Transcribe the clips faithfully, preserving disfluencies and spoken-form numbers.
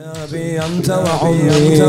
أبي أنت وعمري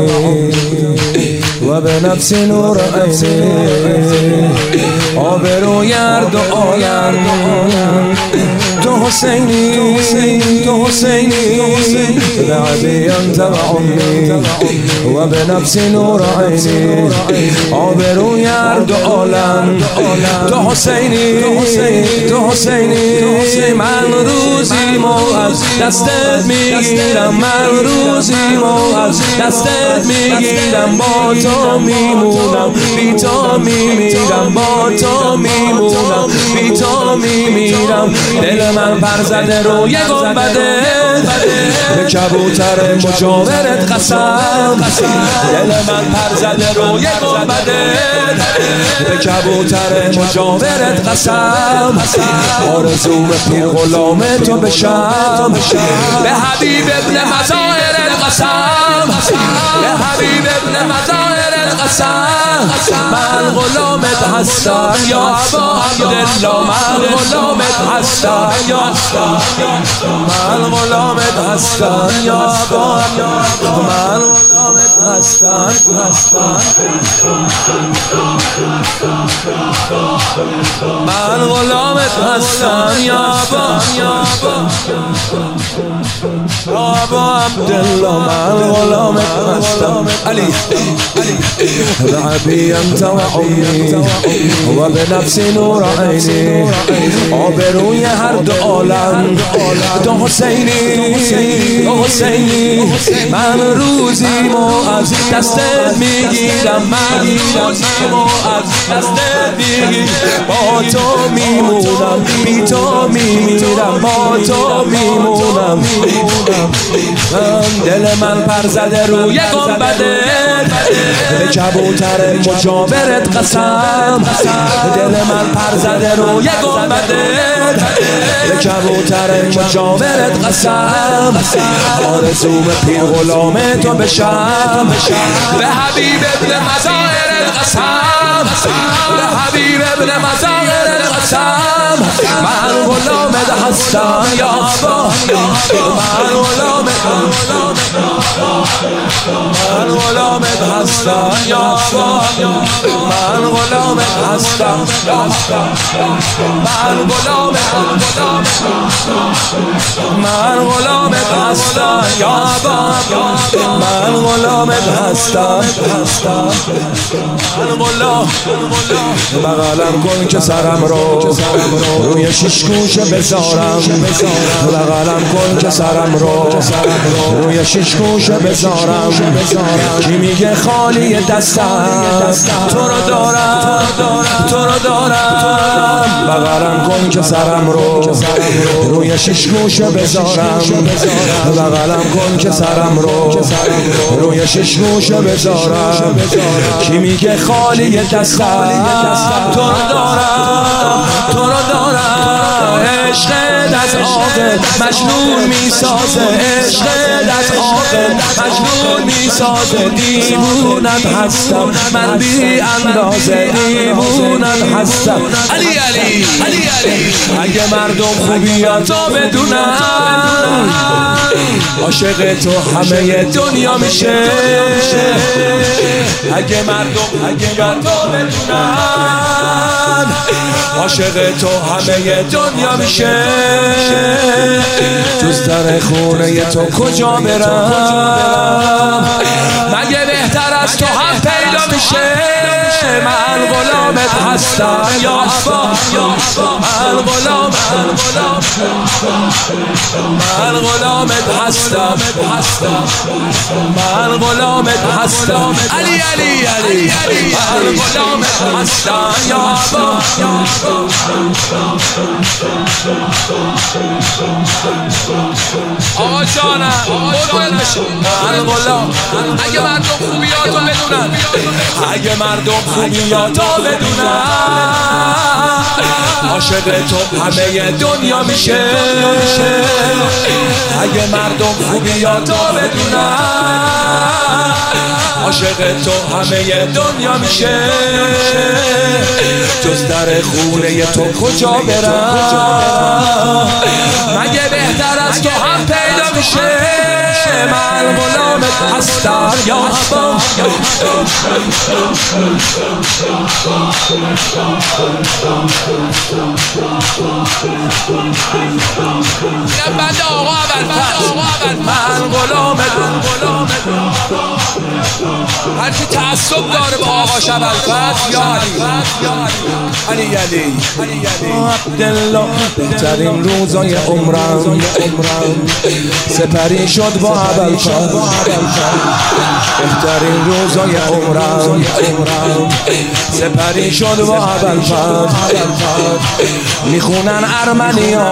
وبنفس نور عيني آبروی هر دو عالم تو حسینی تو حسینی أبي أنت وعمري وبنفس نور عيني آبروی هر دو عالم تو حسینی تو حسینی من روزی مو از دستت میگیرم من روزی مو از دستت میگیرم با تو میمونم بی تو میمیرم با تو میمونم بی تو میمیرم دل من پر زده روی گنبده به کبوتر مجاورت قسم دل من پر زده روی گنبده به کبوتر مجاورت قسم آرزوم پیر غلام تو بشم به حبیب ابن مظاهر القسم به حبیب ابن مظاهر القسم من غلامت هستم یا ابا عبدالله من غلامت هستم یا من غلامت هستم یا ابا من غلامت هستم من غلامت هستم یا ابا یا ابا عبدالله من غلامت هستم علی أبي أنت وعمري وبنفس نور عيني آبروی هر دو عالم تو حسینی تو حسینی من روزی مو از دستت میگیرم من روزی مو از دستت میگیرم با تو میمونم بی تو میمیرم با تو میمونم دل من پر زده روی گنبده به کبوتر مجاورت قسم دل من پر زده روی گنبده به کبوتر مجاورت قسم آرزوم پیر غلام تو بشم به حبیب ابن مظاهر القسم به حبیب ابن مظاهر القسم من غلامت هستم یا ابا من غلامت من غلامت هستم یا ابا من غلامت هستم من غلامت من غلامت هستم یا ابا من غلامت هستم من غلام بغلم کن که سرم رو روی شش گوشه بذارم بغلم کن که سرم رو روی شش گوشه بذارم کی میگه خالی دستم تو رو دارم تو رو دارم بغلم کن که سرم رو روی شش گوشه بذارم بغلم کن که سرم رو روی شش گوشه بذارم کی میگه خالی دستم تو رو دارم تو رو دارم عشقت از عاقل مجنون میسازه عشقت از عاقل مجنون میسازه دیوونت هستم من بی اندازه دیوونت هستم علی علی علی علی اگه مردم خوبیاتو بدونن عاشق تو همه دنیا میشه اگه مردم خوبیاتو بدونن عاشق تو همه دنیا میشه جز در خونه تو کجا برم مگه بهتر از تو هم پیدا میشه من غلامت هستم یا ابا من غلام من غلامت هستم من غلامت هستم علی علی علی من غلامت هستم یا ابا آقا جانم من غلام اگه مردم خوبیاتو بدونن اگه مردم خوبیاتو بدونن عاشق تو همه دنیا میشه اگه مردم خوبیاتو بدونن عاشق تو همه دنیا میشه جز در خونه تو کجا برم مگه بهتر از تو هم پیدا میشه من هستم یا عبا بند آقا ابوالفضل من غلام هر کی تعصب داره به آقا ابوالفضل یا علی علی علی عبدالله بهترین روزای عمرم سپری شد با ابوالفضل بهترین روزای عمرم سپری شد با ابوالفضل میخونن ارمنیا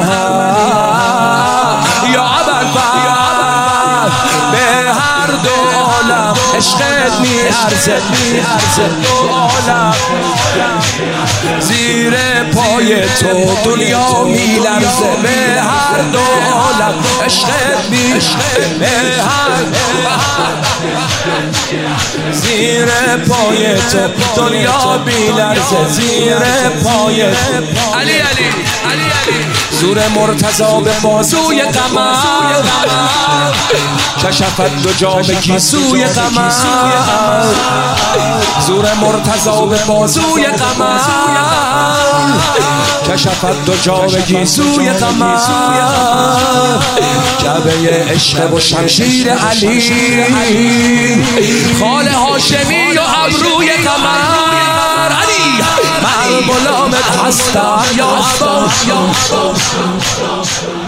یا ابوالفضل به هر دو عالم عشقت میارزه دو عالم زیر پای تو دنیا میلرزه به هر دو عالم عشقت میارزه به هر زیر پای تو دنیا میلرزه زیر پای تو علی علی علی علی زور مرتضا به بازوی قمر کشفت دو جا به گیسوی قمر زور مرتضا به بازوی قمر کشفت دو جا به گیسوی قمر جبه عشق و شمشیر علی خال هاشمی و ابروی قمر علی من غلامت هستم یا عبا